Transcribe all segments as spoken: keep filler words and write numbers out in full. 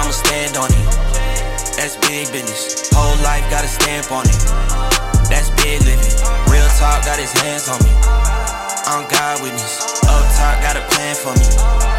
I'ma stand on it. That's big business. Whole life got a stamp on it. That's big living. Real talk got his hands on me. I'm God witness. Up top got a plan for me.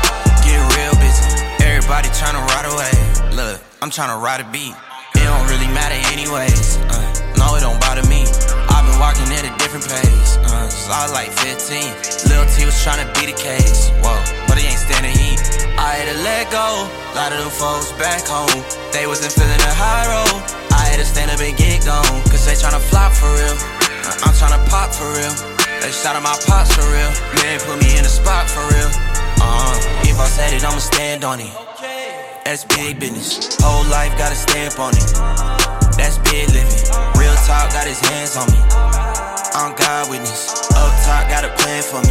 Get real busy. Everybody tryna ride away. Look, I'm tryna ride a beat. It don't really matter anyways. Uh, no, it don't bother me. I've been walking at a different pace. Uh, since I was like fifteen. Lil T was tryna beat the case. Whoa, but he ain't standing heat. I had to let go. Lot of them folks back home. They wasn't feeling the high road. I had to stand up and get gone. Cause they tryna flop for real. Uh, I'm tryna pop for real. They shot at my pops for real. Man, put me in the spot for real. Uh, if I said it, I'ma stand on it. That's big business. Whole life got a stamp on it. That's big living. Real talk got his hands on me. I'm God witness. Up top got a plan for me.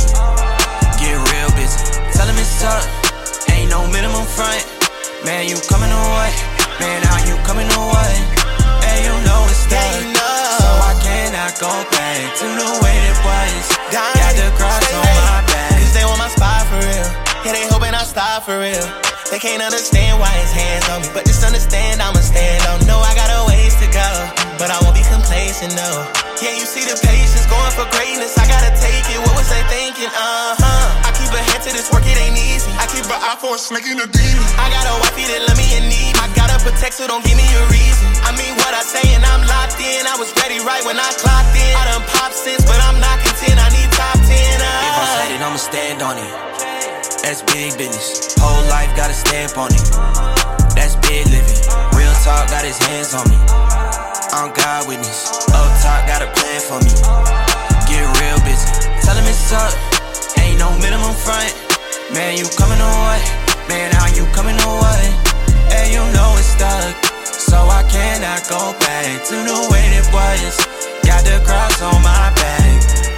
Get real busy. Tell him it's up. Ain't no minimum front. Man, you coming away. Man, now you coming away. And you know it's stuck. Yeah, you know. So I cannot go back to the way it was. Got the cross on my back. Cause they want my spot for real. Yeah, they hoping I stop for real. They can't understand why his hands on me, but just understand I'ma stand on. Know I got a ways to go, but I won't be complacent, no. Yeah, you see the patience going for greatness. I gotta take it. What was they thinking? Uh huh. I keep a hand to this work, it ain't easy. I keep an eye for a snake in a demon. I got a wifey that love me and need me. I gotta protect, so don't give me a reason. I mean what I say and I'm locked in. I was ready right when I clocked in. I done popped since, but I'm not content. I need top ten. Uh. If I said it, I'ma stand on it. That's big business. Whole life got a stamp on it. That's big living. Real talk got his hands on me. I'm God witness. Up top got a plan for me. Get real busy. Tell him it's up. Ain't no minimum front. Man, you coming away. Man, now you coming away. And you know it's stuck. So I cannot go back to the way it was. Got the cross on my back.